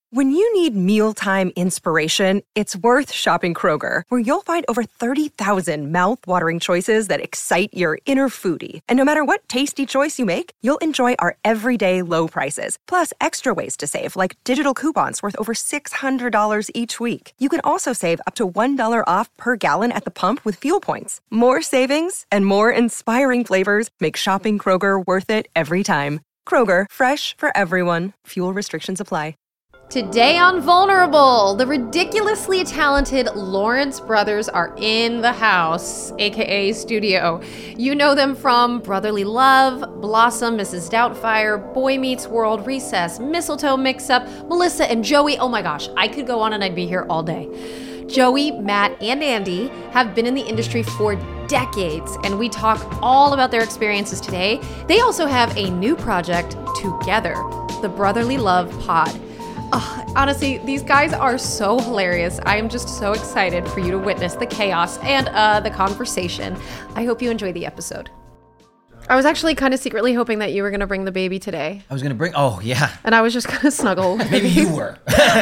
When you need mealtime inspiration, it's worth shopping Kroger, where you'll find over 30,000 mouth-watering choices that excite your inner foodie. And no matter what tasty choice you make, you'll enjoy our everyday low prices, plus extra ways to save, like digital coupons worth over $600 each week. You can also save up to $1 off per gallon at the pump with fuel points. More savings and more inspiring flavors make shopping Kroger worth it every time. Kroger, fresh for everyone. Fuel restrictions apply. Today on Vulnerable, the ridiculously talented Lawrence brothers are in the house, aka studio. You know them from Brotherly Love, Blossom, Mrs. Doubtfire, Boy Meets World, Recess, Mistletoe Mix-Up, Melissa and Joey. Oh my gosh, I could go on and I'd be here all day. Joey, Matt, and Andy have been in the industry for decades, and we talk all about their experiences today. They also have a new project together, the Brotherly Love Pod. Honestly, these guys are so hilarious. I am just so excited for you to witness the chaos and the conversation. I hope you enjoy the episode. I was actually kind of secretly hoping that you were going to bring the baby today. I was going to bring, oh, yeah. And I was just going to snuggle. Maybe you were.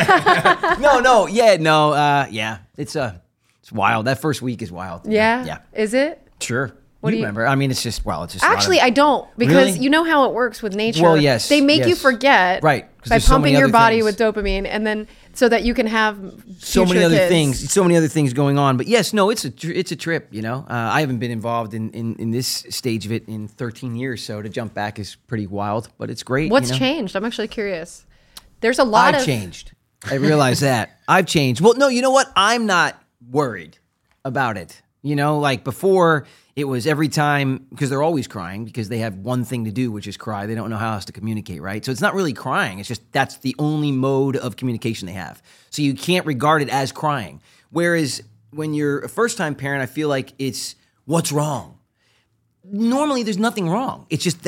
Yeah. It's wild. That first week is wild. Yeah? Yeah. Is it? Sure. What do you remember? I mean, it's just Actually, I don't, because Really? you know how it works with nature. Well, yes. They make you yes. forget Right. by pumping your body with dopamine, and then so that you can have so many future other kids. things. So many other things going on. But yes, no, it's a trip. You know, I haven't been involved in this stage of it in 13 years. So to jump back is pretty wild, but it's great. What's changed? I'm actually curious. There's a lot I've changed. I realize that I've changed. Well, no, you know what? I'm not worried about it. You know, like before, it was every time, because they're always crying because they have one thing to do, which is cry. They don't know how else to communicate, right? So it's not really crying. It's just that's the only mode of communication they have. So you can't regard it as crying. Whereas when you're a first-time parent, I feel like it's what's wrong. Normally, there's nothing wrong. It's just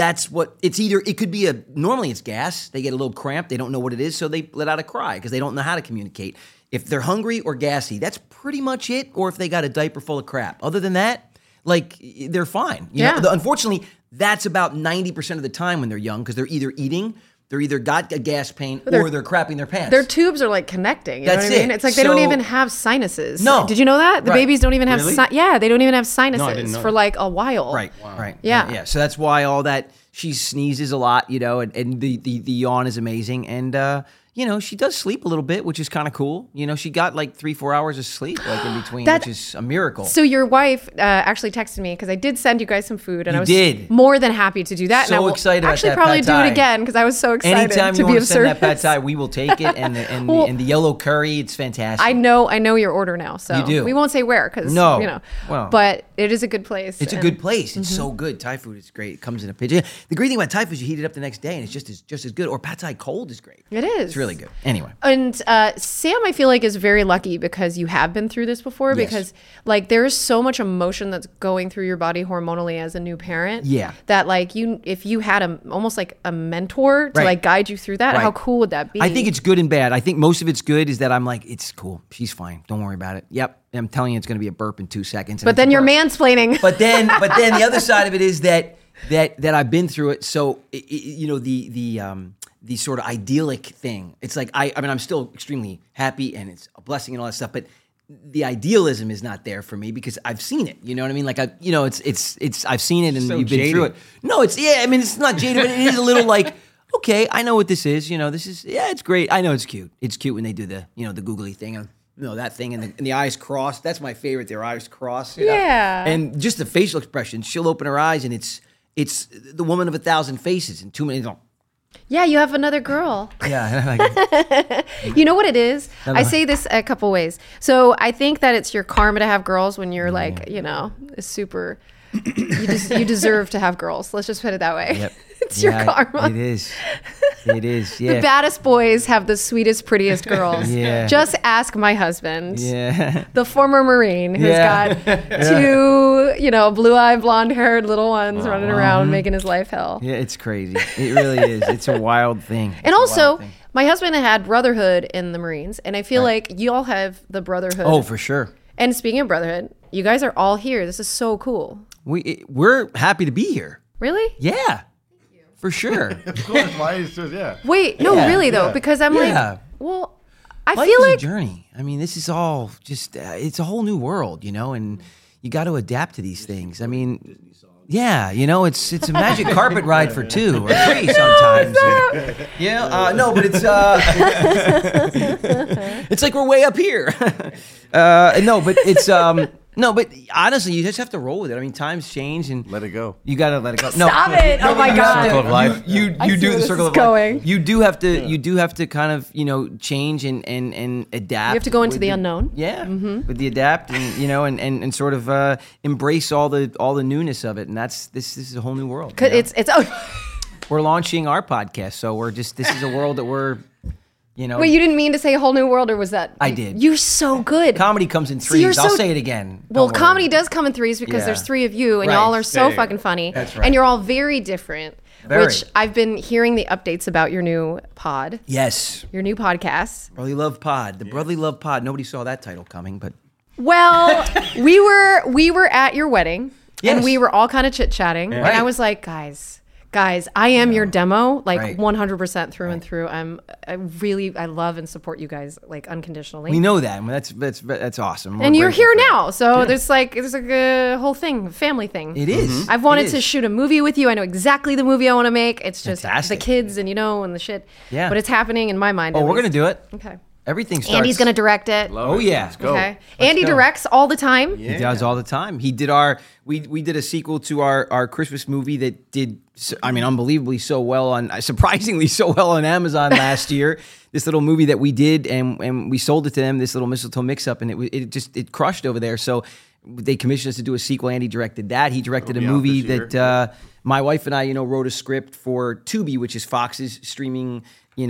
it could be normally it's gas. They get a little cramp. They don't know what it is, so they let out a cry because they don't know how to communicate. If they're hungry or gassy, that's pretty much it. Or if they got a diaper full of crap. Other than that, like, they're fine. You know? Unfortunately, that's about 90% of the time when they're young because they're either eating, they're either got a gas pain, or they're crapping their pants. Their tubes are like connecting. You know what I mean? It's like they don't even have sinuses. No. Did you know that? The babies don't even have they don't even have sinuses I didn't know for like a while. Right. Wow. Right. Yeah. So that's why all that, she sneezes a lot, you know, and the yawn is amazing. And, you know, she does sleep a little bit, which is kind of cool. You know, she got like 3-4 hours of sleep like in between, which is a miracle. So your wife actually texted me because I did send you guys some food, and I was more than happy to do that. So and I will excited about actually that probably pad do thai. it again because I was so excited Anytime to you be want of to send service. that pad thai, we will take it, and the yellow curry, it's fantastic. I know your order now, so You do. we won't say where because No. you know. Well, but it is a good place. It's a good place. It's so good. Thai food is great. It comes in a pinch. The great thing about Thai food is you heat it up the next day, and it's just as good. Or pad Thai cold is great. It is. It's really good. Anyway. And Sam, I feel like, is very lucky because you have been through this before. Yes. Because like there is so much emotion that's going through your body hormonally as a new parent. Yeah. That like if you had almost like a mentor to Right. like guide you through that, Right. how cool would that be? I think it's good and bad. I think most of it's good is that I'm like, it's cool. She's fine. Don't worry about it. Yep. I'm telling you, it's going to be a burp in 2 seconds. But then you're mansplaining. But then the other side of it is that I've been through it. So you know the sort of idyllic thing. It's like I mean I'm still extremely happy and it's a blessing and all that stuff. But the idealism is not there for me because I've seen it. You know what I mean? Like it's I've seen it and So you've been jaded. through it. No, I mean it's not jaded, but it is a little like. Okay, I know what this is. You know, it's great. I know it's cute. It's cute when they do the googly thing and that thing and the eyes crossed. That's my favorite. Their eyes crossed. You know? Yeah. And just the facial expression. She'll open her eyes and it's the woman of 1,000 faces in 2 minutes. Yeah, you have another girl. Yeah. You know what it is? I say this a couple ways. So I think that it's your karma to have girls when you're like, super. You deserve to have girls. Let's just put it that way. Yep. It's your karma. It is. It is. Yeah. The baddest boys have the sweetest, prettiest girls. Yeah. Just ask my husband. Yeah. The former Marine who's Yeah. got two, blue-eyed, blonde-haired little ones running around making his life hell. Yeah, it's crazy. It really is. It's a wild thing. And also, my husband had brotherhood in the Marines, and I feel like you all have the brotherhood. Oh, for sure. And speaking of brotherhood, you guys are all here. This is so cool. We're happy to be here. Really? Yeah. For sure. Of course, why is just Wait, no, really though, because I'm like, Well, I Life feel is like a journey. I mean, this is all just, it's a whole new world, you know, and you got to adapt to these things. I mean, yeah, you know, it's a magic carpet ride for 2 or 3 sometimes. Yeah, no, but it's it's like we're way up here. No, but it's no, but honestly, you just have to roll with it. I mean, times change and Let it go. you got to let it go. No, Stop it. Oh my you have God. to- Circle of life. You I see do where the this circle is of going. life. You do have to kind of, you know, change and adapt. You have to go into with the unknown. Yeah, with the adapt and you know and sort of embrace all the newness of it, and this is a whole new world. You know? It's We're launching our podcast, so this is a world that we're, you know. Wait, you didn't mean to say a whole new world, or was that? I did. You're so good. Comedy comes in you're 3s. I'll so- say it again. Well, Don't worry. comedy does come in 3s because Yeah. there's 3 of you, and Right. y'all are so There you go. fucking funny. That's right. And you're all very different. Very. Which I've been hearing the updates about your new pod, Yes, your new podcast. Brotherly Love Pod, the Brotherly Love Pod. Nobody saw that title coming, but Well, we were at your wedding, Yes. and we were all kind of chit chatting, and I Right. was like, guys, I am your demo, like Right. 100% through and through. I love and support you guys like unconditionally. we know that. I mean, that's awesome. We're and you're grateful here for that. now, so there's like a whole thing, family thing. It is. I've wanted It to is. shoot a movie with you. I know exactly the movie I want to make. It's just Fantastic. the kids and and the shit. Yeah. But it's happening in my mind. Oh, at we're gonna least. do it. Okay. Everything starts. Andy's gonna direct it. Oh yeah. Let's go. Okay. Andy go. directs all the time. He does all the time. He did we did a sequel to our Christmas movie that did, I mean, unbelievably surprisingly so well on Amazon last year. This little movie that we did and we sold it to them, this little mistletoe mix up, and it crushed over there. So they commissioned us to do a sequel. Andy directed that. He directed a It'll be out movie this that my wife and I, wrote a script for Tubi, which is Fox's streaming,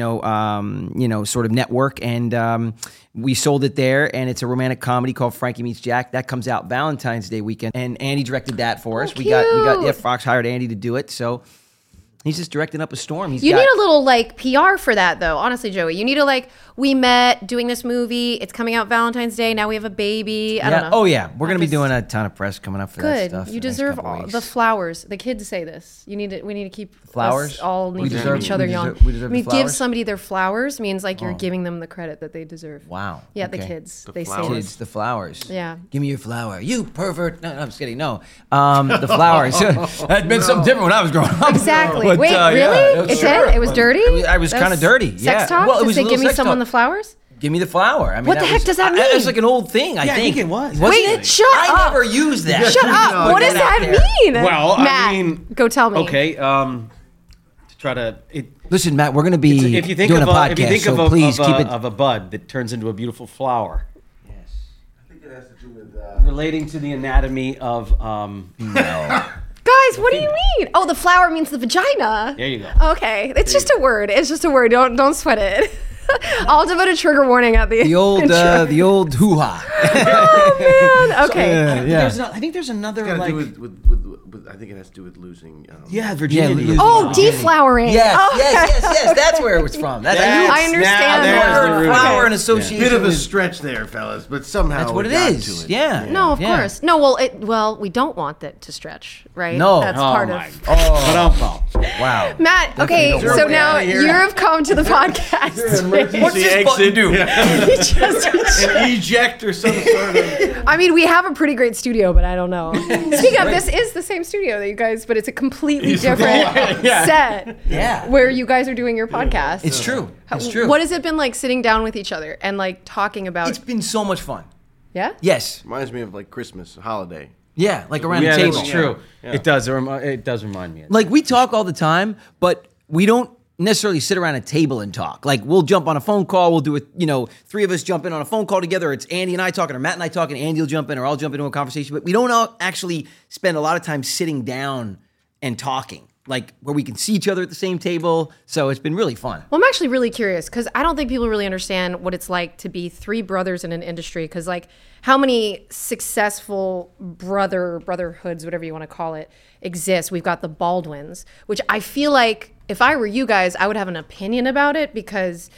sort of network, and we sold it there. And it's a romantic comedy called Frankie Meets Jack that comes out Valentine's Day weekend. And Andy directed that for us. We got Fox hired Andy to do it. So he's just directing up a storm. You need a little like PR for that though, honestly, Joey. You need to we met doing this movie. It's coming out Valentine's Day. Now we have a baby. I don't know. Oh yeah, we're gonna be doing a ton of press coming up for that Good. stuff. You the next deserve couple all weeks. the flowers. The kids say this. We need to keep Flowers? us all We need to deserve- keep each other we young. deserve- we deserve I mean, the give flowers? somebody their flowers means like you're giving them the credit that they deserve. Wow. Yeah, the Okay. kids. The They say flowers? this. Kids, the flowers. Yeah. Give me your flower. You pervert. No, I'm just kidding. No. The flowers. That meant something different when I was growing up. Exactly. But, Wait, yeah, really? It sure. did? It was dirty? I was That kind of dirty. Sex Yeah. talk? Well, it to was say, a little give me sex someone talk. the flowers? Give me the flower. I mean, What the heck does that mean? It's like an old thing. I think it was. Wasn't Wait, it? shut I up. never used that. Shut up. No, What does get out that there. mean? Well, I Matt, mean- go tell me. Okay. To try to. Listen, Matt, we're going to be If you think doing of a podcast, if you think so of please keep it. of a bud that turns into a beautiful flower, I think it has to do with. relating to the anatomy of Guys, what do you mean? Oh, the flower means the vagina. There you go. Okay. It's just a word. It's just a word. Don't sweat it. I'll devote a trigger warning at the the old hoo-ha. Oh, man. Okay. Yeah. I think there's another It's got to like do with. I think it has to do with losing. virginity. Yeah, Oh, deflowering. Yes, Oh, yes. That's where it was from. That's Yes. I understand. Now there's now. the root. flower and A association. bit of a with- stretch there, fellas, but somehow That's what we it got is. to it. Yeah. No, of Yeah. course. No, well, we don't want that to stretch, right? No. That's Oh part my of. God. Wow. Matt, okay, don't so work now out of here. you have come to the podcast. What's this button do? An eject or some sort of. I mean, we have a pretty great studio, but I don't know. Speaking of, this is the same studio that you guys, but it's a completely different set. Yeah. Where you guys are doing your podcast. It's true. It's true. What has it been like sitting down with each other and like talking about? It's been so much fun. Yeah. Yes. Reminds me of like Christmas, holiday. Yeah, like around Yeah, the table. that's true. Yeah. It does. It does remind me. Of Like we talk all the time, but we don't necessarily sit around a table and talk. Like we'll jump on a phone call, we'll do it, three of us jump in on a phone call together. It's Andy and I talking, or Matt and I talking, Andy will jump in, or I'll jump into a conversation. But we don't all actually spend a lot of time sitting down and talking, like where we can see each other at the same table. So it's been really fun. Well, I'm actually really curious because I don't think people really understand what it's like to be three brothers in an industry. Because like, how many successful brotherhoods, whatever you want to call it, exist? We've got the Baldwins, which I feel like if I were you guys, I would have an opinion about it because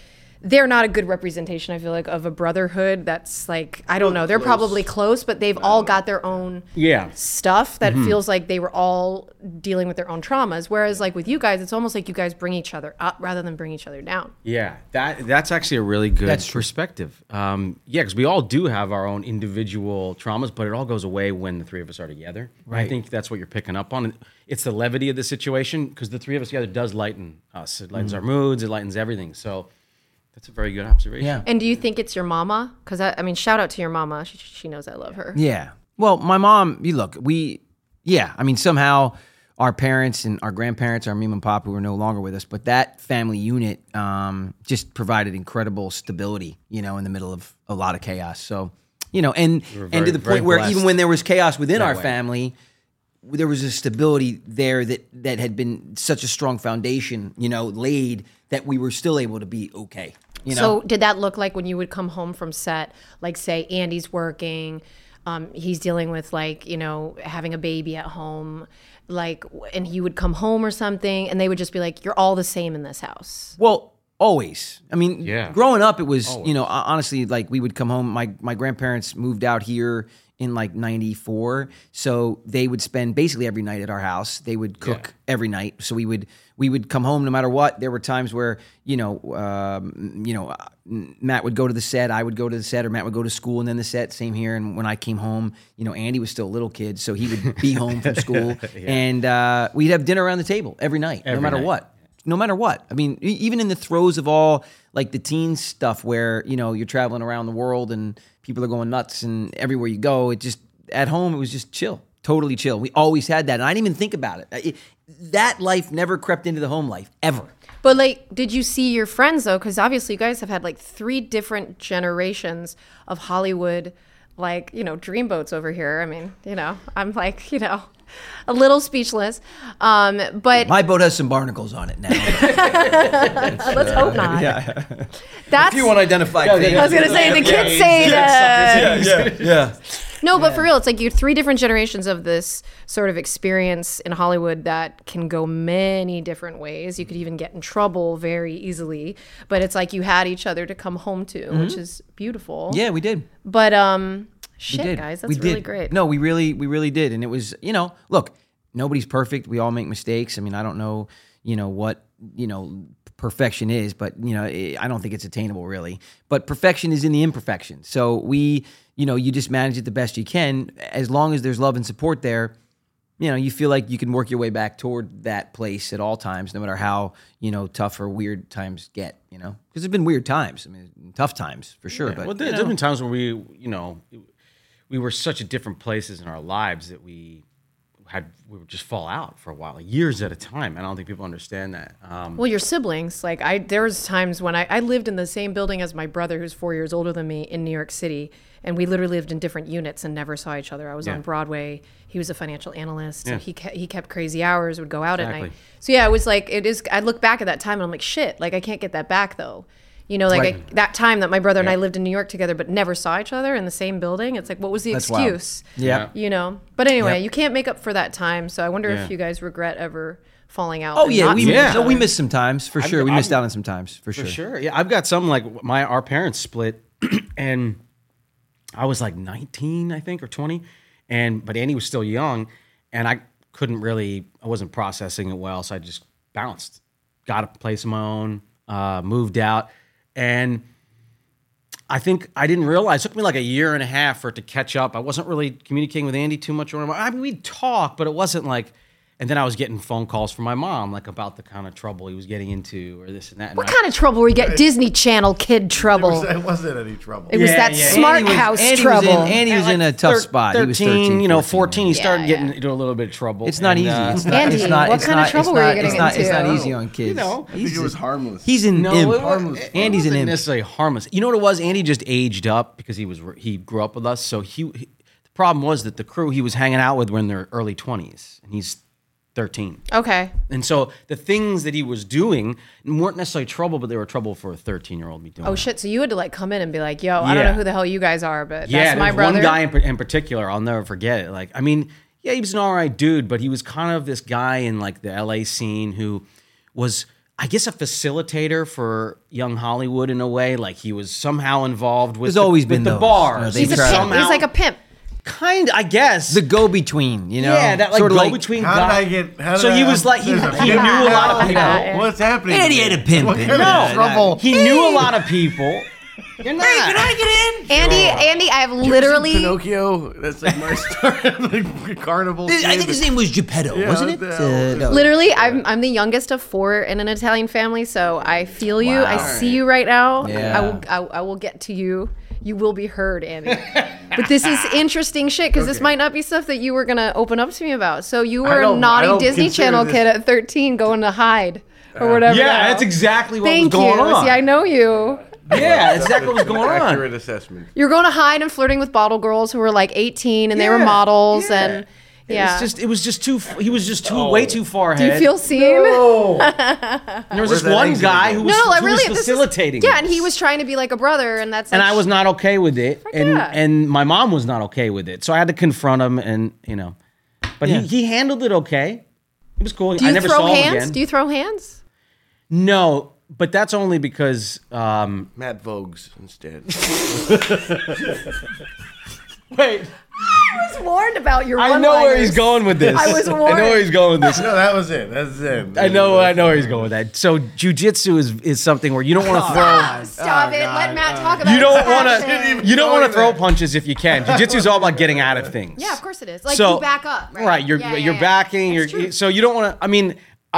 they're not a good representation, I feel like, of a brotherhood that's like, I don't know, they're probably close, but they've all got their own stuff that feels like they were all dealing with their own traumas. Whereas like with you guys, it's almost like you guys bring each other up rather than bring each other down. Yeah, that's actually a really good perspective. Because we all do have our own individual traumas, but it all goes away when the three of us are together. Right. I think that's what you're picking up on. It's the levity of the situation, because the three of us together does lighten us. It lightens our moods. It lightens everything. So that's a very good observation. Yeah. And do you think it's your mama? Because I mean, shout out to your mama. She knows I love her. Yeah. Well, my mom, I mean, somehow our parents and our grandparents, our mom and pop, who are no longer with us, but that family unit just provided incredible stability, in the middle of a lot of chaos. So, and to the point where even when there was chaos within our family, there was a stability there that had been such a strong foundation, laid, that we were still able to be okay. So did that look like when you would come home from set, like say Andy's working, he's dealing with like, having a baby at home, like, and he would come home or something and they would just be like, you're all the same in this house? Well, always. I mean, growing up, it was, honestly, like we would come home. My grandparents moved out here in like 94. So they would spend basically every night at our house. They would cook every night. So we would come home no matter what. There were times where, Matt would go to the set, I would go to the set, or Matt would go to school and then the set, same here. And when I came home, Andy was still a little kid, so he would be home from school. And we'd have dinner around the table every night, no matter what. No matter what. I mean, even in the throes of all like the teen stuff where, you're traveling around the world and people are going nuts and everywhere you go, at home, it was just chill, totally chill. We always had that. And I didn't even think about it. That life never crept into the home life, ever. But like, did you see your friends though? Because obviously you guys have had like 3 different generations of Hollywood, like, dreamboats over here. I mean, I'm like, a little speechless. But my boat has some barnacles on it now. Let's hope not. Yeah. That's a few unidentified things. I was going to say, the kids say that. Yeah. No, but for real, it's like you're 3 different generations of this sort of experience in Hollywood that can go many different ways. You could even get in trouble very easily. But it's like you had each other to come home to, which is beautiful. Yeah, we did. But shit, guys, that's really great. No, we really did. And it was, look, nobody's perfect. We all make mistakes. I mean, I don't know, what, perfection is, but, I don't think it's attainable really. But perfection is in the imperfection. So we, you just manage it the best you can. As long as there's love and support there, you feel like you can work your way back toward that place at all times, no matter how, tough or weird times get, because there's been weird times. I mean, tough times for sure. But there's been times where we were such at different places in our lives that we would just fall out for a while, like years at a time. I don't think people understand that. Well, your siblings, like there was times when I lived in the same building as my brother, who's 4 years older than me, in New York City, and we literally lived in different units and never saw each other. I was on Broadway. He was a financial analyst. So he kept crazy hours, would go out at night. So yeah, it was like, I look back at that time and I'm like, shit, like I can't get that back though. That time that my brother and I lived in New York together but never saw each other in the same building. It's like, what was the excuse? Wild. Yeah. But anyway, you can't make up for that time. So I wonder if you guys regret ever falling out. Oh, yeah. We missed some times, for sure. We missed out on some times, for sure. For sure. Yeah, I've got some, like, our parents split, and I was like 19, I think, or 20, but Andy was still young, and I wasn't processing it well, so I just bounced. Got a place of my own, moved out. And I think I didn't realize, it took me like a year and a half for it to catch up. I wasn't really communicating with Andy too much. I mean, we'd talk, but it wasn't like, and then I was getting phone calls from my mom, like about the kind of trouble he was getting into or this and that. What kind of trouble were you getting? Disney Channel kid trouble. It wasn't any trouble. It was that smart house trouble. Andy was in a tough spot. 13, he was 13, 14, he started getting into a little bit of trouble. It's not easy. Andy, what kind of trouble were you getting into? It's not easy on kids. I think it was harmless. He's an imp. Harmless. Andy's an imp. Necessarily harmless. You know what it was? Andy just aged up because he grew up with us. So the problem was that the crew he was hanging out with were in their early 20s, and he's 13. Okay. And so the things that he was doing weren't necessarily trouble, but they were trouble for a 13-year-old to be doing. Oh, shit. So you had to like come in and be like, yo, I don't know who the hell you guys are, but that's my one brother. guy in particular, I'll never forget it. Like, I mean, yeah, he was an all right dude, but he was kind of this guy in like the LA scene who was I guess a facilitator for young Hollywood in a way. Like he was somehow involved with. There's always been the those. bars. He's He's a pimp. He's like a pimp. Kind, I guess. The go-between, you know? Yeah, that like sort of go-between How did guy. I get? How So did he I- was like he knew there's a lot of people. Yeah. What's happening? And he had a pimp. What in kind it. of No, trouble? He knew a lot of people. You're not. I get in? Andy, I have literally. Pinocchio. That's like my story. Like carnival. I think his name was Geppetto, wasn't it? what the hell? No. Literally, I'm the youngest of 4 in an Italian family, so I feel you. I see you right now. Yeah. I will get to you. You will be heard, Andy. But this is interesting shit because this might not be stuff that you were gonna open up to me about. So you were a I naughty don't Disney consider Channel this- kid at 13 going to hide or whatever. Yeah, now. that's exactly what Thank was going you. on. See, I know you. Yeah, that's exactly what was going on. Accurate assessment. You're going to hide and flirting with bottle girls who were like 18 and they were Yeah, models yeah. and yeah. It was just too. He was just way too far Do ahead. you feel seen? And there was Where's this that one exit guy again? who was, No, I who really was this is- facilitating. Yeah, and this. he was trying to be like a brother, and that's. And like, I was not okay with it, and yeah. and my mom was not okay with it, so I had to confront him, and but Yeah. he handled it okay. It was cool. Do you I never throw saw him hands? again. Do you throw hands? No, but that's only because Matt Vogues instead. wait. I was warned about your. I know where he's going with this. I was I know warned. where he's going with this. No, that was it. That's it. I know where he's going with that. So jujitsu is something where you don't want to throw. Stop it! Let Matt talk about. You don't his want passion. to. You don't want to going throw punches if you can. Jiu-jitsu is all about getting out of things. Yeah, of course it is. Like So- you back up, right? Right. You're Yeah, you're yeah. backing. It's You're true. so you don't want to. I mean,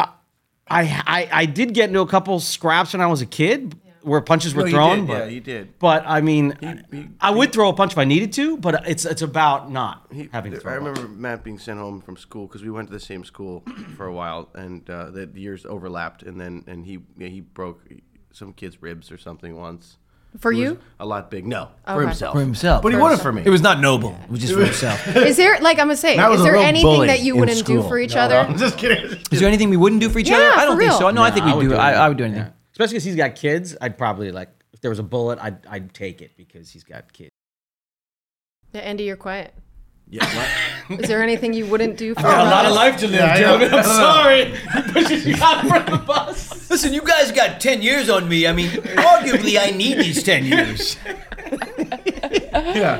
I did get into a couple scraps when I was a kid where punches were No, you thrown. did. But, Yeah, you did. But I mean, he- I would throw a punch if I needed to. But it's about not having to throw. I a punch. remember Matt being sent home from school because we went to the same school for a while, and the years overlapped, and he broke some kid's ribs or something once. For He was you? a lot big. No, for Okay. himself. For himself. But he won it for me. It was not noble. It was just for himself. Is there like I'm gonna say? Matt was Is a there real anything bully that you in wouldn't do school. for each No, other? I'm just kidding. Is there anything we wouldn't do for each Yeah, other? I for don't think real. so. No, I think we'd do. I would do anything. Yeah. Especially because he's got kids. I'd probably like if there was a bullet, I'd take it because he's got kids. Andy, you're quiet. Yeah, what? Is there anything you wouldn't do for got a lot of life to live, Yeah, I know. gentlemen. I'm sorry. He pushes you out in front of the bus. Listen, you guys got 10 years on me. I mean, arguably, I need these 10 years. Yeah.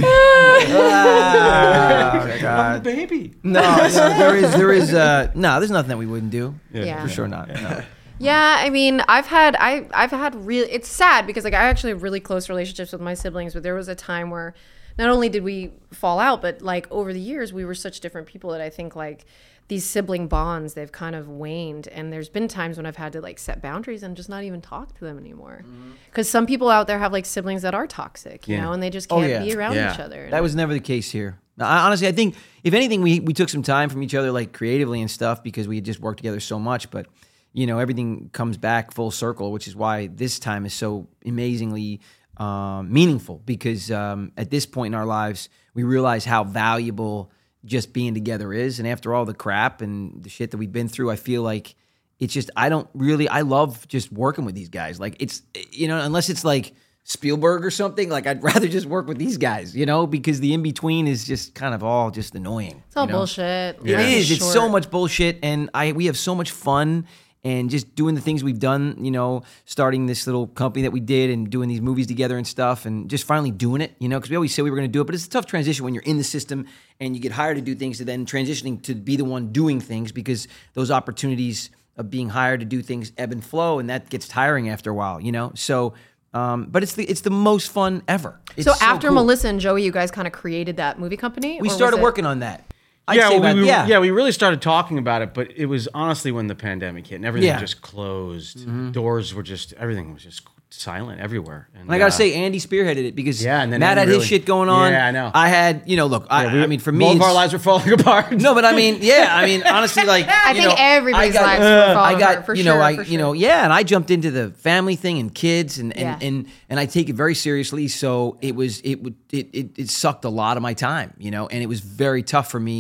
Oh, I'm a baby. No, there's nothing that we wouldn't do. Yeah. For sure not. No. Yeah, I mean, I've had real. It's sad because like I actually have really close relationships with my siblings, but there was a time where not only did we fall out, but like over the years we were such different people that I think like these sibling bonds they've kind of waned, and there's been times when I've had to like set boundaries and just not even talk to them anymore because some people out there have like siblings that are toxic, you know, and they just can't yeah. be around Yeah. each other. That was never the case here. Honestly, I think if anything, we took some time from each other, like creatively and stuff, because we had just worked together so much. But you know, everything comes back full circle, which is why this time is so amazingly meaningful. Because at this point in our lives, we realize how valuable just being together is. And after all the crap and the shit that we've been through, I feel like it's just I love just working with these guys. Like it's unless it's like Spielberg or something, like I'd rather just work with these guys, because the in-between is just kind of all just annoying. it's all bullshit. It Life is. It's so short. much bullshit, and we have so much fun, and just doing the things we've done. Starting this little company that we did, and doing these movies together and stuff, and just finally doing it. Because we always say we were going to do it, but it's a tough transition when you're in the system and you get hired to do things, to then transitioning to be the one doing things, because those opportunities of being hired to do things ebb and flow, and that gets tiring after a while. So. But it's the most fun ever. It's So after cool. Melissa and Joey, you guys kind of created that movie company. we or was started it- working on that. I'd say we about- we really started talking about it, but it was honestly when the pandemic hit and everything Yeah. just closed. Doors were everything was just silent everywhere. And I gotta say, Andy spearheaded it because Yeah, and then Matt Andy had really- his shit going on. Yeah, I know. I had, look, I mean, for me, both of our it's- lives were falling apart. No, but I mean, honestly, like I think everybody's I got, lives were falling I got, apart, for sure, for sure. and I jumped into the family thing and kids, and Yeah. and I take it very seriously. So it sucked a lot of my time, and it was very tough for me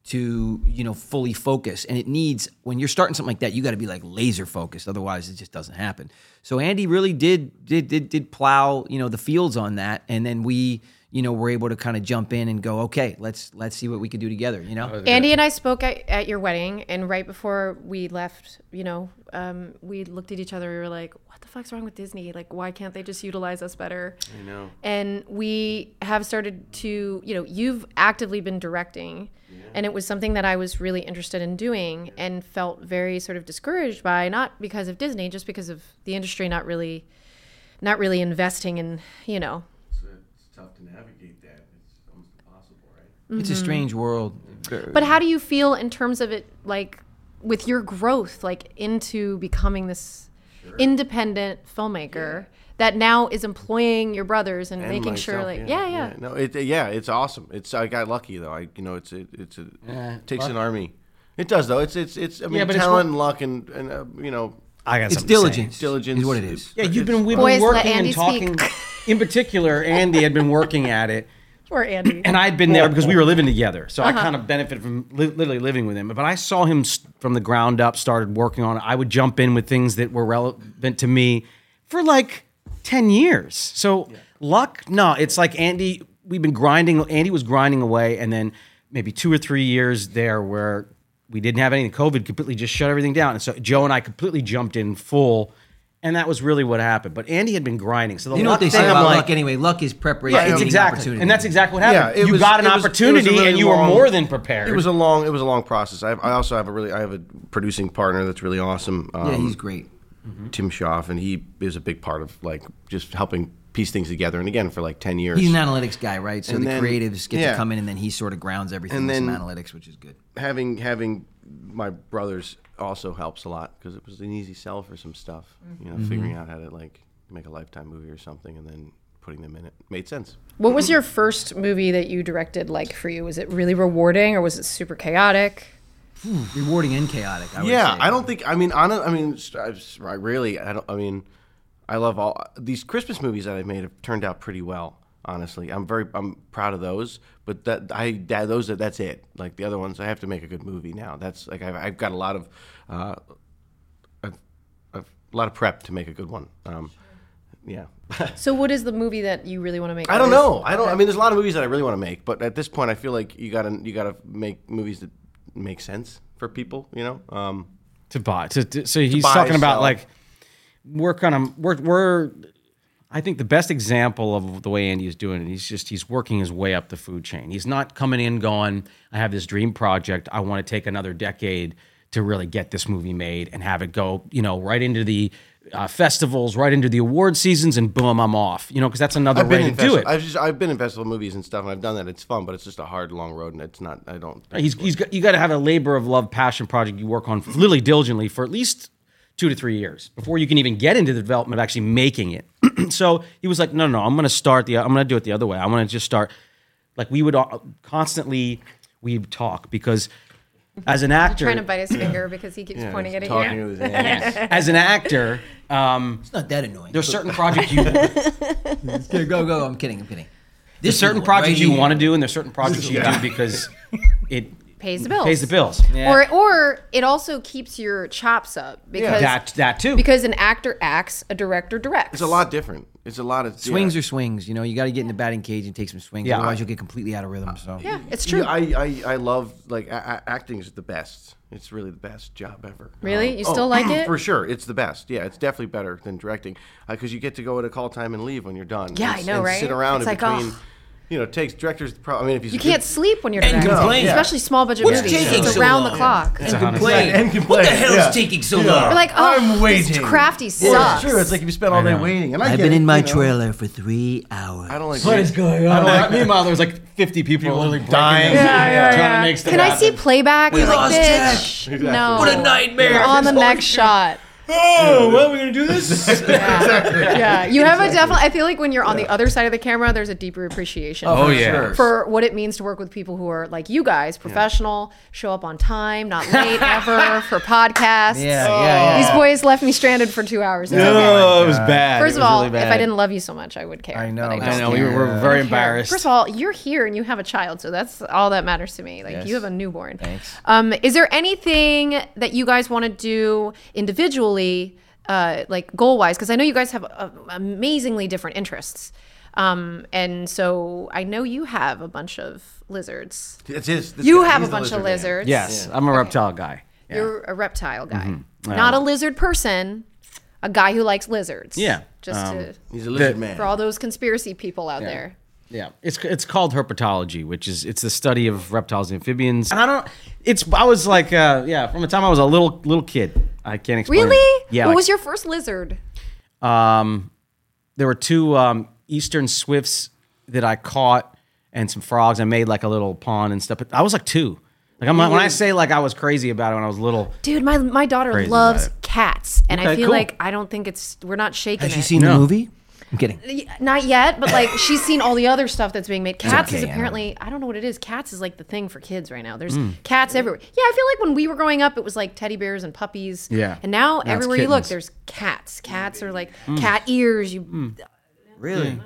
to, fully focus. And it needs, when you're starting something like that, you got to be like laser focused. Otherwise it just doesn't happen. So Andy really did plow, the fields on that. And then we, were able to kind of jump in and go, okay, let's see what we could do together, Andy and I spoke at your wedding, and right before we left, we looked at each other. We were like, what the fuck's wrong with Disney? Like, why can't they just utilize us better? I know. And we have started to, you've actively been directing, and it was something that I was really interested in doing and felt very sort of discouraged by, not because of Disney, just because of the industry not really investing in, It's tough to navigate that. It's almost impossible, right? It's a strange world. But how do you feel in terms of it, like with your growth, like into becoming this independent filmmaker that now is employing your brothers and making myself, sure, like, No, it's awesome. I got lucky though. It takes an army. It does though. It's I mean, but talent and luck and I got It's something to say. diligence. diligence is what it is. Yeah, we've been Boys, let working Andy and talking. speak. In particular, Andy had been working at it. Or Andy. And I'd been there because we were living together. So I kind of benefited from literally living with him. But I saw him from the ground up, started working on it. I would jump in with things that were relevant to me for like 10 years. So luck, no, it's like Andy, Andy was grinding away. And then maybe 2 or 3 years there where we didn't have anything. COVID completely just shut everything down. And so Joe and I completely jumped in full. And that was really what happened. But Andy had been grinding. So the You know what they luck say thing, I'm about like, luck anyway? Luck is preparation. yeah, it's for exactly. opportunity. And that's exactly what happened. Yeah, You got an it was opportunity a really and you were long- more than prepared. It was a long process. I also have a producing partner that's really awesome. Yeah, he's great. Tim Schaff, and he is a big part of like just helping piece things together. And again, for like 10 years, He's an analytics guy, right? So And the then- creatives get yeah. to come in, and then he sort of grounds everything And with some then- analytics, which is good. having my brothers also helps a lot because it was an easy sell for some stuff. Figuring out how to like make a Lifetime movie or something, and then putting them in it made sense. What was your first movie that you directed like for you? Was it really rewarding or was it super chaotic? Rewarding and chaotic, I would say. I don't think. I mean, I love all these Christmas movies that I've made have turned out pretty well. Honestly, I'm proud of those. But that's it. Like the other ones, I have to make a good movie now. That's like I've got a lot of prep to make a good one. Yeah. So what is the movie that you really want to make? I don't know. I mean, there's a lot of movies that I really want to make, but at this point, I feel like you gotta make movies that make sense for people. to buy. So he's buy, talking about sell. like we're I think the best example of the way Andy is doing it, he's working his way up the food chain. He's not coming in going, I have this dream project. I want to take another decade to really get this movie made and have it go, right into the festivals, right into the award seasons, and boom, I'm off. Because that's another way to do it. I've been in festival movies and stuff, and I've done that. It's fun, but it's just a hard, long road, and it's not. I don't. You got to have a labor of love, passion project you work on literally diligently for at least 2 to 3 years before you can even get into the development of actually making it. So he was like, no, I'm going to do it the other way. I'm going to just start. Like we would we'd talk because as an actor, Trying to bite his finger because he keeps pointing at it. talking Yeah. with his hands. as an actor, It's not that annoying. there's certain projects you Go. I'm kidding. there's certain projects you want to do, and there's certain projects you do because it Pays the bills. pays the bills. Or it also keeps your chops up because That too. because an actor acts, a director directs. It's a lot different. It's a lot of Swings are swings. You got to get in the batting cage and take some swings. Yeah. Otherwise, you'll get completely out of rhythm. So Yeah, it's true. I love like acting is the best. It's really the best job ever. Really? You still like it? For sure, it's the best. Yeah, it's definitely better than directing because you get to go at a call time and leave when you're done. Yeah, I know, and right? Sit around It's in like, between. oh. It takes directors. I mean, if You can't sleep when you're directing, complain. especially small budget What's movies. taking It's so around long? the clock. and complain. And complain. What the hell Yeah. is taking so We're long? like, I'm this waiting. crafty Well, sucks. it's true. It's like if you spend all day waiting, and I I've get been it, in my you know. trailer for 3 hours. I don't like. What is going on? Meanwhile, there's like 50 people dying. trying to make stuff Can I see happen. playback? You're like, lost bitch. Exactly. No. What a nightmare. You're on the Holy next shit. shot. Oh, well, we're gonna do this. Yeah, you have a definitely. I feel like when you're on the other side of the camera, there's a deeper appreciation. Oh, yeah. Sure. For what it means to work with people who are like you guys, professional, show up on time, not late ever for podcasts. Yeah. These boys left me stranded for 2 hours. It's okay. Oh, it was bad. First It of was all, really if bad. I didn't love you so much, I would care. I know. but I know don't we care. were very embarrassed. First of all, you're here and you have a child, so that's all that matters to me. Like Yes. you have a newborn. Thanks. Is there anything that you guys want to do individually, like goal wise? Because I know you guys have amazingly different interests. And so I know you have a bunch of lizards. It's his. You have a bunch of lizards. Yes, I'm a reptile guy. Yeah. You're a reptile guy, not a lizard person. A guy who likes lizards. Yeah. Just to, He's a lizard man. for all those conspiracy people out there. Yeah, it's called herpetology, which is the study of reptiles and amphibians. And I was like from the time I was a little kid. I can't explain. Really? Yeah. What was your first lizard? There were two eastern swifts that I caught and some frogs. I made like a little pond and stuff. But I was like 2. Like when I say like I was crazy about it when I was little. Dude, my daughter Crazy loves about it. cats, and I Okay, feel cool. like I don't think we're not shaking Has she it. seen the movie? I'm kidding. Not yet, but like she's seen all the other stuff that's being made. Cats okay, is I know. apparently I don't know what it is. Cats is like the thing for kids right now. There's cats everywhere. Yeah, I feel like when we were growing up, it was like teddy bears and puppies. Yeah. And now it's everywhere you look, kittens. there's cats. Cats are like cat ears. Really?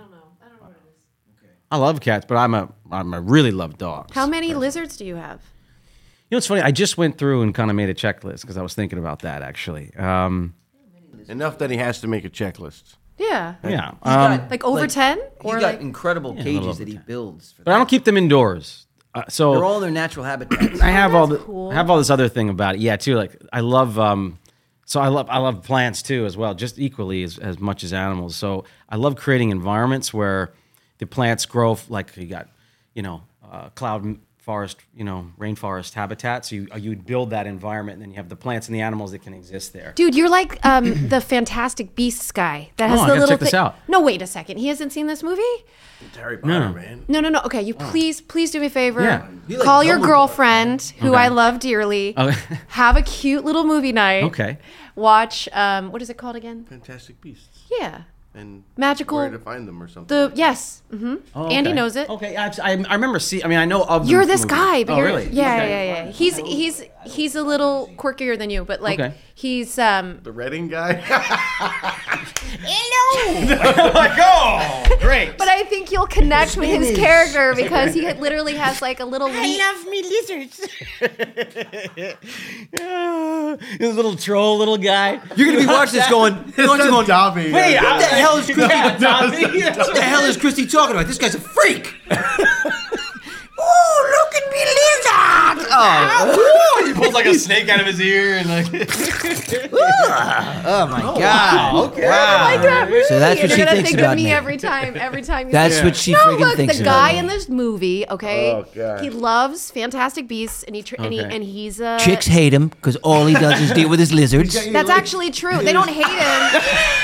I love cats, but I really love dogs. How many lizards do you have? You know, it's funny. I just went through and kind of made a checklist because I was thinking about that actually. Enough that he has to make a checklist. Yeah. Yeah. Like over 10? He's Or got like incredible little cages over that he 10. builds. For But I don't keep them indoors. So They're all in their natural habitats. I have that's cool. I have all this other thing about it. Yeah, too. Like I love I love plants too as well, just equally as much as animals. So I love creating environments where the plants grow like you got, cloud forest, rainforest habitats. So you build that environment, and then you have the plants and the animals that can exist there. Dude, you're like the Fantastic Beasts guy that has Oh, I the gotta little check this thing. out. No, wait a second. He hasn't seen this movie? It's Harry Potter, man. No. Okay, you please do me a favor. Yeah. You like Call your Dumbledore. girlfriend, who I love dearly. Okay. Have a cute little movie night. Okay. Watch what is it called again? Fantastic Beasts. Yeah. And Magical- Where to find them or something. Yes. Oh, Andy okay. knows it. Okay, I remember I know of the You're this movie. guy, but Oh, you're really? yeah, Okay. yeah. He's a little quirkier than you, but like Okay. he's The Reading guy. Like, oh, great. But I think you'll connect with his character because he literally has like a little love me lizards. This little troll, little guy. You're gonna be watching this going. Dobby. Wait, What the hell is Christy? Dobby. What the hell is Christy talking about? This guy's a freak. Oh, look at me, lizard! Oh, He pulls like a snake out of his ear and like. oh my God! okay. Wow. like that movie. So that's what and she you're gonna thinks think about of me me. every time. You That's say, what she no, friggin' look, thinks the about guy me. in this movie, okay? Oh, God. He loves Fantastic Beasts, and he's Chicks hate him because all he does is deal with his lizards. That's actually true. They don't hate him.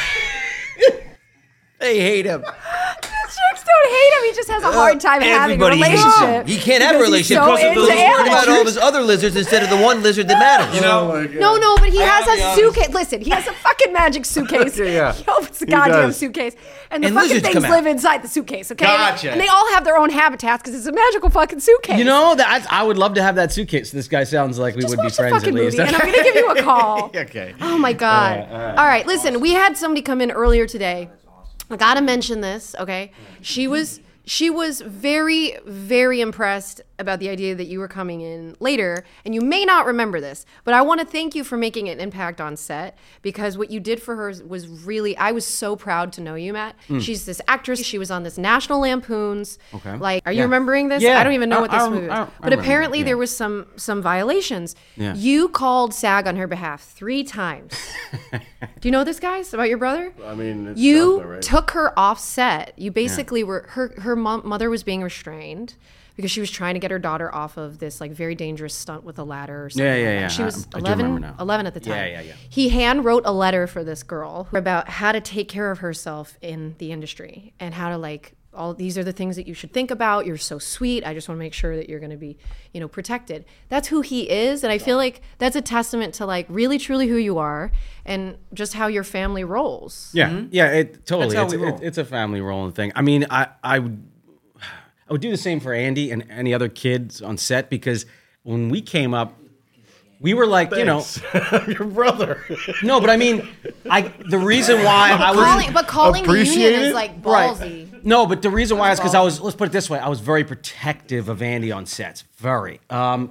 They hate him. Chicks don't hate him. He just has a hard time having a Everybody hates relationship. him. He can't have a because he's relationship so because into he's worried about animals. all of his other lizards instead of the one lizard that matters. Oh my God. No, but he has gotta be a honest. suitcase. Listen, he has a fucking magic suitcase. Yeah. He opens the He goddamn does. suitcase. And the And fucking lizards things come out. live inside the suitcase, okay? Gotcha. And they all have their own habitats because it's a magical fucking suitcase. You know that I would love to have that suitcase. This guy sounds like we Just would be watch the friends at fucking least. movie, and I'm gonna give you a call. Okay. Oh my god! All right, listen. We had somebody come in earlier today. I gotta mention this, okay? She was very, very impressed about the idea that you were coming in later, and you may not remember this, but I want to thank you for making an impact on set because what you did for her was really. I was so proud to know you, Matt. She's this actress. She was on this National Lampoon's. Okay. Like, are you Yeah. remember this? Yeah. I don't even know what this I movie was. remember, But apparently yeah. there was some violations. Yeah. You called SAG on her behalf 3 times. Do you know this, guys, about your brother? I mean, it's You not right. took her off set. You basically were her mother was being restrained because she was trying to get her daughter off of this like very dangerous stunt with a ladder or something. Yeah, like yeah, that. yeah. She was I do remember now. 11 at the time. Yeah. He hand wrote a letter for this girl about how to take care of herself in the industry and how to like these are the things that you should think about. You're so sweet. I just want to make sure that you're going to be, protected. That's who he is. And I feel like that's a testament to like really, truly who you are and just how your family rolls. Yeah. Yeah. It totally, That's how we roll. it's a family rolling thing. I mean, I would do the same for Andy and any other kids on set, because when we came up, we were like, your brother. no, but I mean, the reason why I was Calling the Appreciate union it? is like ballsy. No, but the reason why is because let's put it this way, I was very protective of Andy on sets. Very. And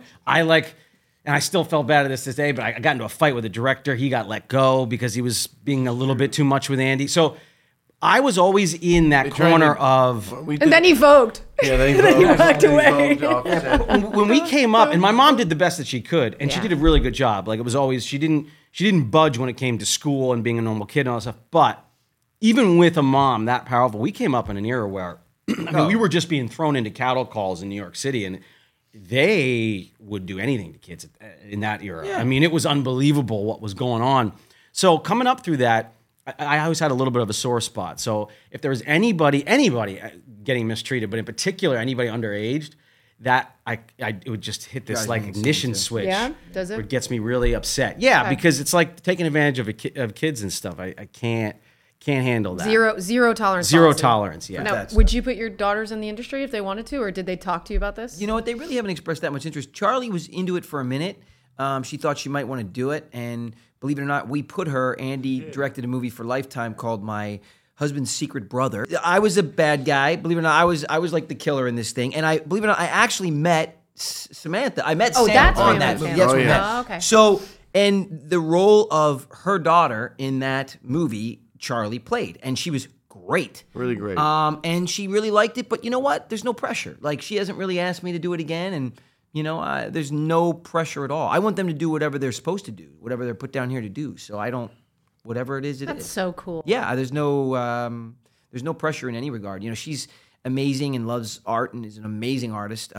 I still felt bad at this day, but I got into a fight with the director. He got let go because he was being a little bit too much with Andy. So I was always in that corner of... And then he vogued. Yeah, they walked away. when we came up, and my mom did the best that she could, and she Yeah. did a really good job. Like, it was always, she didn't budge when it came to school and being a normal kid and all that stuff. But even with a mom that powerful, we came up in an era where we were just being thrown into cattle calls in New York City, and they would do anything to kids in that era. Yeah. I mean, it was unbelievable what was going on. So coming up through that, I always had a little bit of a sore spot. So if there was anybody getting mistreated, but in particular anybody underaged, that it would just hit this Drives like me insane, ignition too. switch. Yeah? Does it? It gets me really upset. Yeah, because it's like taking advantage of kids and stuff. I can't handle that. Zero tolerance. Zero policy. tolerance. Yeah. Now, would you put your daughters in the industry if they wanted to, or did they talk to you about this? You know what? They really haven't expressed that much interest. Charlie was into it for a minute. She thought she might want to do it, and believe it or not, we put her. Andy directed a movie for Lifetime called My Husband's Secret Brother. I was a bad guy. Believe it or not, I was like the killer in this thing. And I believe it or not, I actually met Samantha. I met Sam that's where on you that met movie. Sam. That's Oh, where we yeah. met. Oh, okay. So, and the role of her daughter in that movie, Charlie played, and she was great. Really great. And she really liked it, but you know what? There's no pressure. Like, she hasn't really asked me to do it again, and there's no pressure at all. I want them to do whatever they're supposed to do, whatever they're put down here to do. So I don't, whatever it is, it is. That's so cool. Yeah, there's no pressure in any regard. She's amazing and loves art and is an amazing artist.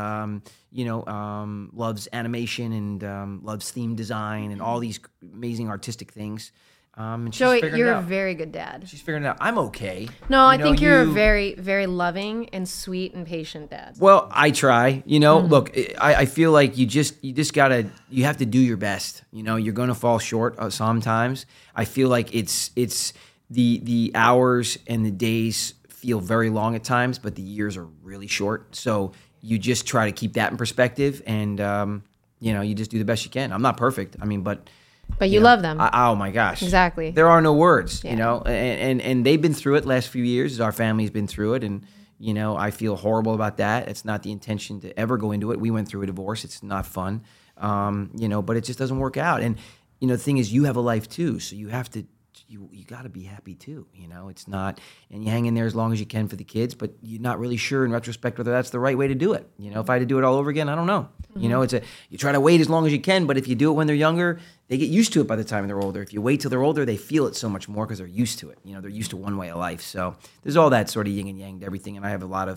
Loves animation and loves theme design and all these amazing artistic things. And she's Joey, figuring you're it a out. very good dad. She's figuring it out. I'm okay. No, I think you're a very, very loving and sweet and patient dad. Well, I try. Look, I feel like you have to do your best. You're going to fall short sometimes. I feel like it's the hours and the days feel very long at times, but the years are really short. So you just try to keep that in perspective, and you just do the best you can. I'm not perfect. I mean, but you love them. Oh my gosh! Exactly. There are no words. Yeah. And they've been through it last few years. Our family's been through it, and I feel horrible about that. It's not the intention to ever go into it. We went through a divorce. It's not fun. But it just doesn't work out. And the thing is, you have a life too, so you have to. You got to be happy too. It's not, and you hang in there as long as you can for the kids, but you're not really sure in retrospect whether that's the right way to do it. If I had to do it all over again, I don't know. Mm-hmm. You try to wait as long as you can, but if you do it when they're younger, they get used to it by the time they're older. If you wait till they're older, they feel it so much more because they're used to it. They're used to one way of life. So there's all that sort of yin and yang to everything, and I have a lot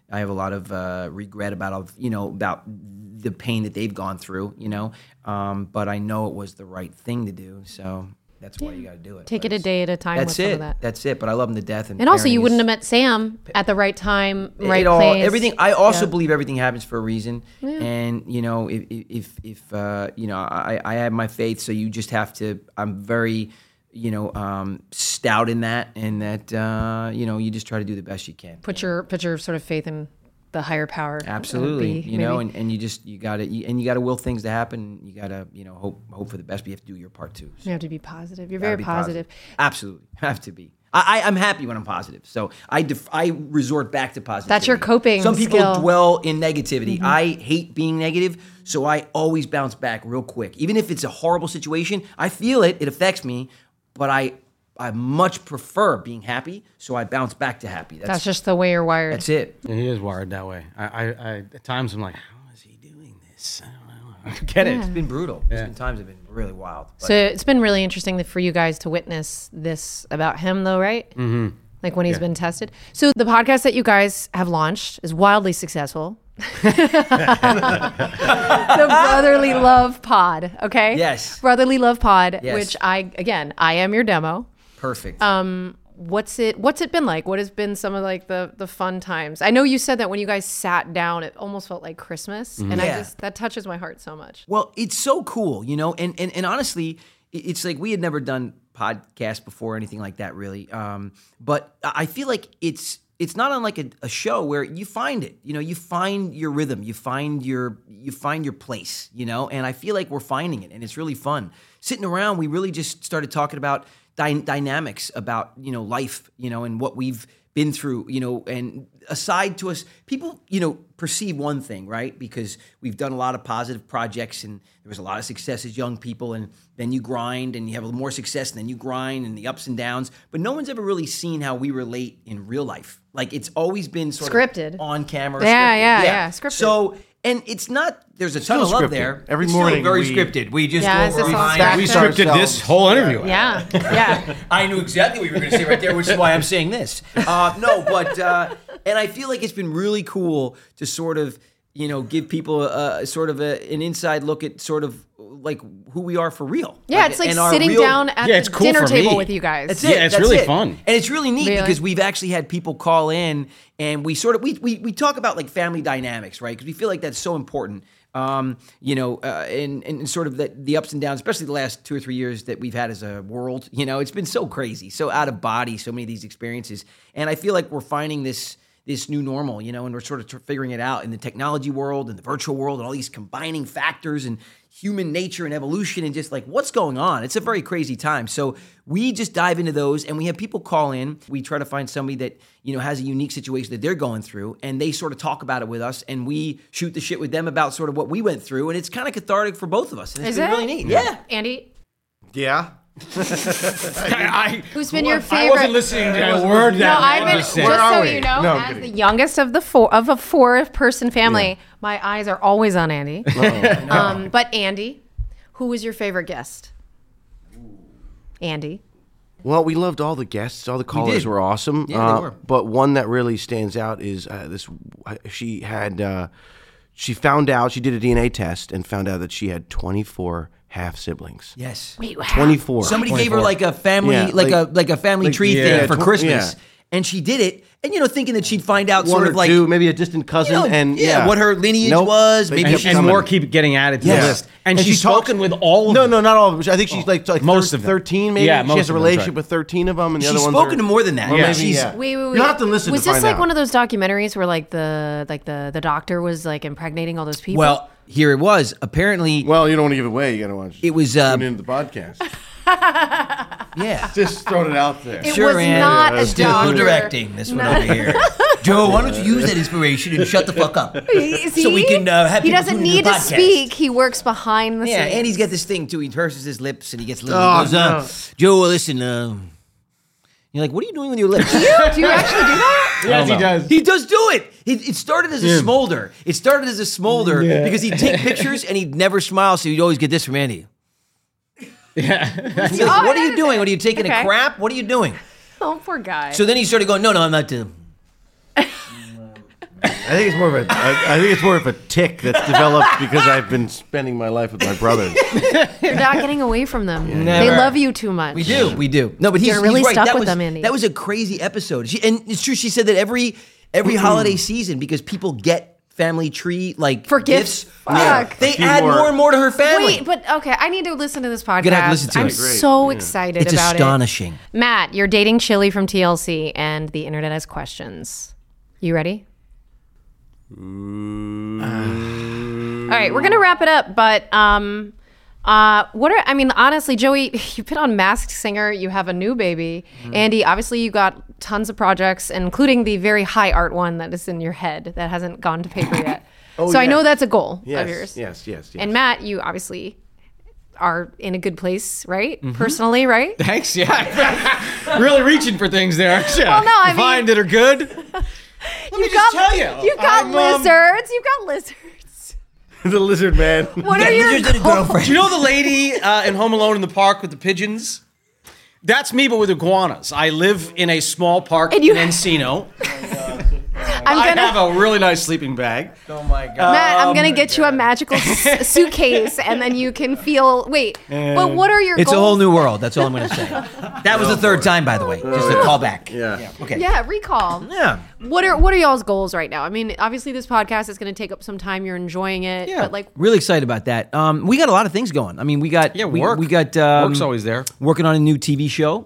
of regret about the pain that they've gone through. But I know it was the right thing to do. So. That's why you got to do it. Take it a day at a time. That's with some it. of that. That's it. But I love them to death. And also, you parenting wouldn't is- have met Sam at the right time, right it all, place. everything. I also Yeah. believe everything happens for a reason. And if I have my faith, so you just have to. I'm very, stout in that, and that you just try to do the best you can. Put your sort of faith in the higher power. Absolutely, Be, maybe. and you gotta will things to happen. You gotta hope for the best, but you have to do your part too. So You have to be positive. You're gotta very be positive. Absolutely, have to be. I'm happy when I'm positive, so I resort back to positivity. That's your coping Some people skill. dwell in negativity. I hate being negative, so I always bounce back real quick. Even if it's a horrible situation, I feel it affects me, but I much prefer being happy, so I bounce back to happy. That's just the way you're wired. That's it. Yeah, he is wired that way. I at times I'm like, how is he doing this? I don't know. I don't get it. It's been brutal. There's been times have been really wild. But So it's been really interesting for you guys to witness this about him, though, right? Mm-hmm. Like when he's been tested. So the podcast that you guys have launched is wildly successful. The Brotherly Love Pod, okay? Yes. Brotherly Love Pod, Yes. which I am your demo. perfect. what's it been like? What has been some of like the fun times? I know you said that when you guys sat down, it almost felt like Christmas, and that touches my heart so much. Well, it's so cool, and honestly, it's like we had never done podcasts before or anything like that, really. But I feel like it's not unlike a show where you find it. You find your rhythm, you find your place. And I feel like we're finding it, and it's really fun. Sitting around, we really just started talking about dynamics about life, and what we've been through, and aside to us, people, perceive one thing, right? Because we've done a lot of positive projects and there was a lot of success as young people, and then you grind and you have more success and then you grind and the ups and downs, but no one's ever really seen how we relate in real life. Like it's always been sort scripted. of on camera. Yeah, scripted. So, and it's not, there's a ton of love there. Every It's morning still very scripted. We just Yeah, go it's over all our stacked lines. We scripted this whole interview. Yeah. I knew exactly what you were going to say right there, which is why I'm saying this. And I feel like it's been really cool to sort of, give people an inside look at sort of like who we are for real. Yeah, it's like and our sitting real- down at Yeah, it's the cool dinner for table me. with you guys. That's Yeah, it. it's That's really it. fun. And it's really neat Really? because we've actually had people call in and we sort of, we talk about like family dynamics, right? Because we feel like that's so important. And sort of the ups and downs, especially the last 2 or 3 years that we've had as a world, it's been so crazy, so out of body, so many of these experiences. And I feel like we're finding this new normal, and we're sort of figuring it out in the technology world and the virtual world and all these combining factors and human nature and evolution and just like what's going on. It's a very crazy time. So we just dive into those and we have people call in. We try to find somebody that, has a unique situation that they're going through and they sort of talk about it with us and we shoot the shit with them about sort of what we went through. And it's kind of cathartic for both of us. And it's been really neat. Yeah. Andy, Yeah. who's been your favorite? I wasn't listening to a word No, that I've man been just just said. so are we? you know, No, I'm as kidding. the youngest of a four-person family, my eyes are always on Andy. But Andy, who was your favorite guest? Andy. Well, we loved all the guests. All the callers did. were awesome. Yeah, they were. But one that really stands out is she found out, she did a DNA test and found out that she had 24 half siblings. Yes. Wait, wow. 24. Somebody gave her like a family, Yeah, like a family tree yeah, thing for Christmas. yeah. And she did it. And, thinking that she'd find out One sort or of like, two, maybe a distant cousin, what her lineage Nope. was. They Maybe kept she's And coming. more keep getting added to Yeah. the list. And And she's she talks- spoken with all of No, them. not all of them. I think she's like most of them. 13 maybe. Yeah, she most has a of them, relationship right. with 13 of them. And the She's other ones spoken are, to more than that. Or Yeah. maybe, She's- yeah. Wait. You'll have to listen Was to this find like out. one of those documentaries where like the doctor was like impregnating all those people? Well, here it was. Apparently, Well, you don't want to give it away. You got to watch. it was, Tune into the podcast. yeah. Just throwing it out there. it Sure, was Ann. not a Still doctor. directing this one over here. Joe, why don't you use that inspiration and shut the fuck up? So we can have He people doesn't tune into need the to podcast. speak. He works behind the Yeah, scenes. and he's got this thing too. He purses his lips and he gets a little. Oh, he goes, no. Joe, listen. You're like, what are you doing with your lips? Do you actually do that? Yes, he does. He does do it. It started as a smolder. It started as a smolder because he'd take pictures and he'd never smile, so you'd always get this from Andy. Yeah. He's like, what are you doing? What are you taking Okay. a crap? What are you doing? Oh, poor guy. So then he started going, no, I'm not. I think it's more of a tick that's developed because I've been spending my life with my brothers. You're not getting away from them. They Never. love you too much. We do. No, but he's You're really he's right. stuck that with was, them, Andy. That was a crazy episode. And it's true. She said that every holiday season, because people get family tree like For gifts? yeah, Fuck. they A few add more. more and more to her family. Wait, but okay, I need to listen to this podcast. gonna have to listen to I'm it. Great. so excited It's about astonishing. it. Matt, you're dating Chili from TLC, and the internet has questions. You ready? All right, we're gonna wrap it up, but honestly, Joey, you've been on Masked Singer, you have a new baby. Andy, obviously you got tons of projects, including the very high art one that is in your head that hasn't gone to paper yet. So I yes. know that's a goal Yes, of yours. yes. And Matt, you obviously are in a good place, right? Personally, right? Thanks. Yeah. Really reaching for things there, aren't you? Well, no, I Find mean- that are good. Let me just tell you. You've got I'm, lizards. You've got lizards. The lizard man. What are your goals? Do you know the lady in Home Alone in the park with the pigeons? That's me, but with iguanas. I live in a small park And you- in Encino. I'm gonna. have a really nice sleeping bag. Oh my god. Matt, I'm gonna get you a magical suitcase, and then you can feel. Wait, but what are your It's goals? a whole new world. That's all I'm going to say. That was the third time, by the way. Just a call back. Yeah. Okay. Yeah, recall. Yeah. What are y'all's goals right now? I mean, obviously this podcast is going to take up some time. You're enjoying it, but like, Really excited about that. We got a lot of things going. I mean, we got work. We got Work's always there. Working on a new TV show,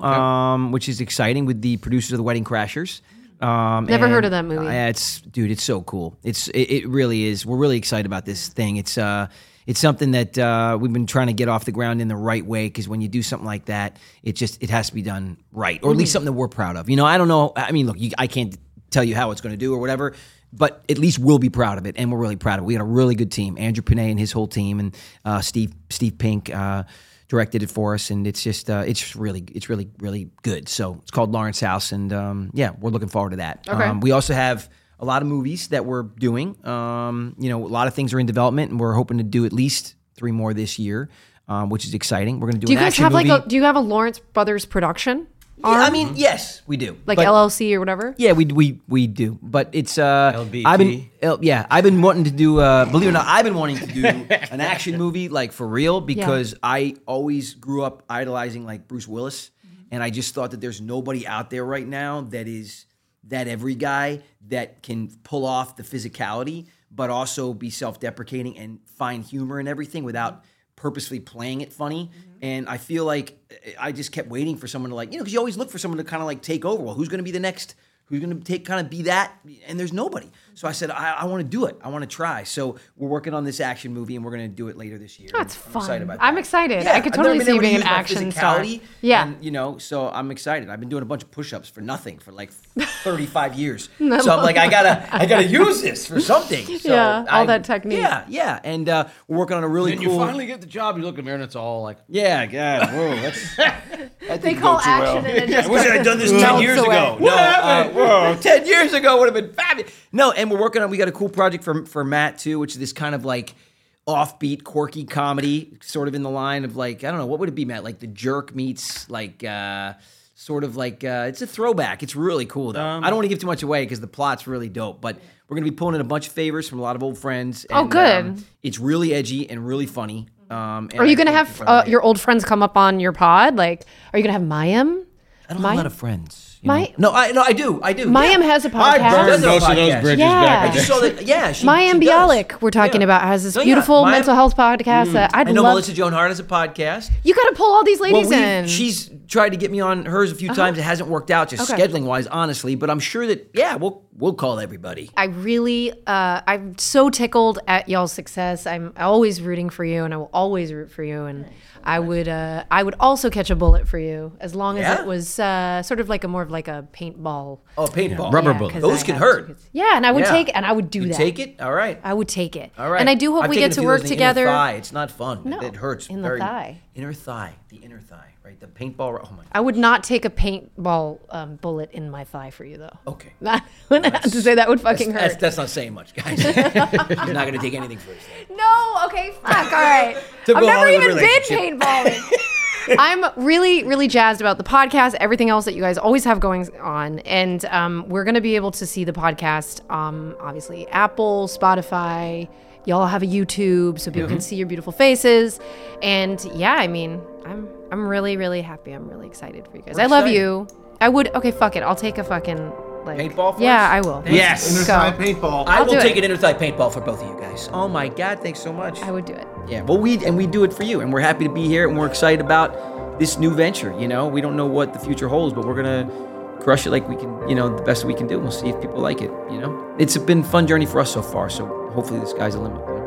which is exciting with the producers of The Wedding Crashers. Never heard of that movie. It's so cool. It really is. We're really excited about this thing. It's something that we've been trying to get off the ground in the right way, because when you do something like that, it has to be done right, or at least something that we're proud of. I don't know. I mean, look, I can't tell you how it's going to do or whatever, but at least we'll be proud of it, and we're really proud of it. We got a really good team. Andrew Panay and his whole team, and Steve Pink directed it for us, and it's really good. So it's called Lawrence House, and we're looking forward to that. Okay. We also have a lot of movies that we're doing. A lot of things are in development, and we're hoping to do at least 3 more this year, which is exciting. We're going to do. do you an guys action have movie. do you have a Lawrence Brothers production? Yeah, I mean, yes, we do. Like But- LLC or whatever? Yeah, we do, but it's LBT. I've been wanting to do believe it or not, I've been wanting to do an action movie, like, for real, because I always grew up idolizing, like, Bruce Willis, and I just thought that there's nobody out there right now that is that every guy that can pull off the physicality but also be self-deprecating and find humor in everything without purposely playing it funny. And I feel like I just kept waiting for someone to, like, because you always look for someone to kind of like take over. Well, who's going to be the next? Who's going to be that? And there's nobody. So I said, I want to do it. I want to try. So we're working on this action movie, and we're going to do it later this year. That's I'm fun. excited about I'm that. excited. Yeah, I could I've never totally been see you able to being an use my action star. physicality, Yeah. And, so I'm excited. I've been doing a bunch of push-ups for nothing for like 35 years. So I'm like, I gotta use this for something. So Yeah, all that technique. Yeah. And we're working on a really And cool. you finally get the job. You look in the mirror, and it's all like, Yeah, God, whoa, that They call action and it just I wish I had done this 10 melts years away. ago. No, 10 years ago would have been fabulous. No, and we're working on, we got a cool project for Matt too, which is this kind of like offbeat, quirky comedy, sort of in the line of, like, I don't know, what would it be, Matt? Like The Jerk meets like sort of like it's a throwback. It's really cool though. I don't want to give too much away because the plot's really dope, but we're gonna be pulling in a bunch of favors from a lot of old friends. Oh, and, good. It's really edgy and really funny. And Are you going to I think you'll have find it. your old friends come up on your pod? Like, are you going to have Mayim? I don't have a lot of friends. My- No, I do. Mayim has a I podcast. burned Does have a most of those podcast. bridges Yeah. back. I in just the saw that. Yeah, she Mayim does. Bialik, we're talking Yeah. about, has this Oh, yeah. beautiful Mayim- mental health podcast that I'd I know love. Melissa Joan Hart has a podcast. You got to pull all these ladies in. She's tried to get me on hers a few times. It hasn't worked out, just Okay. scheduling wise, honestly. But I'm sure that we'll call everybody. I really, I'm so tickled at y'all's success. I'm always rooting for you, and I will always root for you. And I would also catch a bullet for you as long as Yeah? it was sort of like more of like a paintball. Oh, paintball, Rubber Yeah, bullet. 'cause Those I can have hurt. two kids. Yeah, and I would Yeah. take it, and I would do You that. take it? All right. I would take it. All right. And I do hope I've we taken get a to few work of those in the together. Inner thigh. It's not fun. No, It hurts. in the very- thigh. Inner thigh. The inner thigh, right? The paintball. Oh my. I would not take a paintball bullet in my thigh for you, though. Okay. I wouldn't have to say that would fucking hurt. That's not saying much, guys. You're not going to take anything for us. No, okay, fuck, all right. I've Typical never Hollywood even been relationship. paintballing. I'm really, really jazzed about the podcast, everything else that you guys always have going on. And we're going to be able to see the podcast, obviously, Apple, Spotify. Y'all have a YouTube so people can see your beautiful faces. And yeah, I mean, I'm really, really happy. I'm really excited for you guys. I love excited. you. I would, okay, fuck it. I'll take a fucking, like. Paintball for Yeah, us? I will. Yes. Let's go. paintball. I I'll will do take it. an inner thigh paintball for both of you guys. Oh my God, thanks so much. I would do it. Yeah, well, we do it for you, and we're happy to be here, and we're excited about this new venture. We don't know what the future holds, but we're gonna crush it like we can, the best we can do. We'll see if people like it. It's been a fun journey for us so far. So hopefully the sky's the limit.